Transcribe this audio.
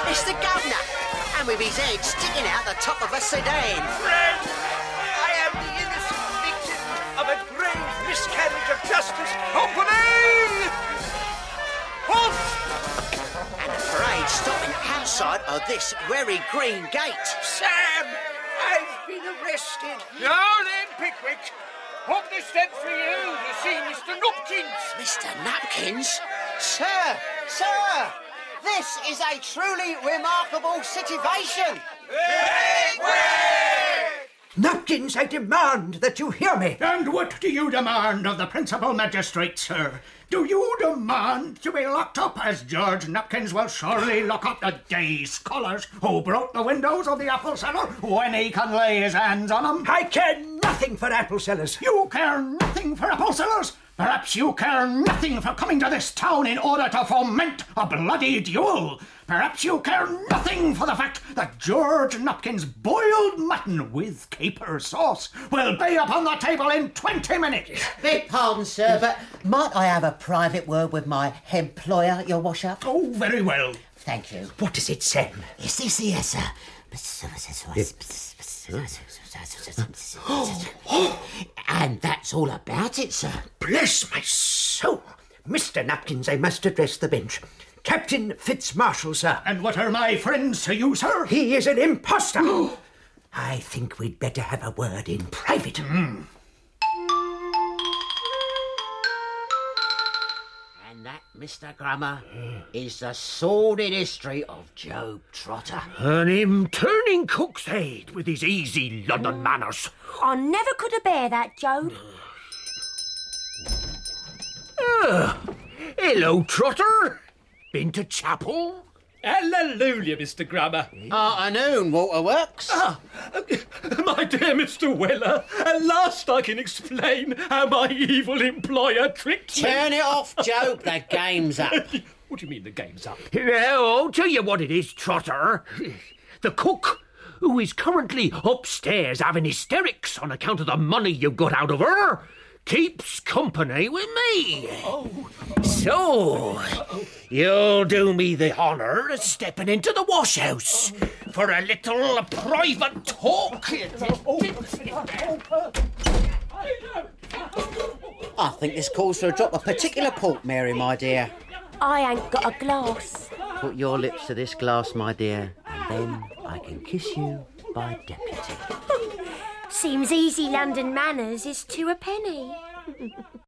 It's the governor, and with his head sticking out the top of a sedan. Friends, I am the innocent victim of a grave miscarriage of justice. Company! Halt! And the parade stopping outside of this very green gate. Sam, I've been arrested. Now then, Pickwick, up the steps for you to see Mr. Nupkins. Mr. Napkins? Sir! This is a truly remarkable situation. Nupkins, I demand that you hear me. And what do you demand of the principal magistrate, sir? Do you demand to be locked up as George Nupkins will surely lock up the day scholars who broke the windows of the apple cellar when he can lay his hands on them? I care nothing for apple sellers. You care nothing for apple sellers? Perhaps you care nothing for coming to this town in order to foment a bloody duel. Perhaps you care nothing for the fact that George Nupkins' boiled mutton with caper sauce will be upon the table in 20 minutes. Beg pardon, sir, but might I have a private word with my employer, your wash-up? Oh, very well. Thank you. What does it say? Is this here, sir? And that's all about it, sir. Bless my soul. Mr. Nupkins, I must address the bench. Captain Fitzmarshall, sir. And what are my friends to you, sir? He is an imposter. I think we'd better have a word in private. And that, Mr. Grummer, is the sordid history of Job Trotter. And him turning cook's head with his easy London manners. I never could have bear that, Job. Hello, Trotter. Been to chapel? Hallelujah, Mr. Grummer. Afternoon, Waterworks. My dear Mr. Weller, at last I can explain how my evil employer tricked me. Turn it off, Job. The game's up. What do you mean the game's up? I'll tell you what it is, Trotter. The cook, who is currently upstairs having hysterics on account of the money you got out of her, keeps company with me. So, you'll do me the honour of stepping into the washhouse for a little private talk. I think this calls for a drop of particular port, Mary, my dear. I ain't got a glass. Put your lips to this glass, my dear, and then I can kiss you by deputy. Seems easy London manners is to a penny.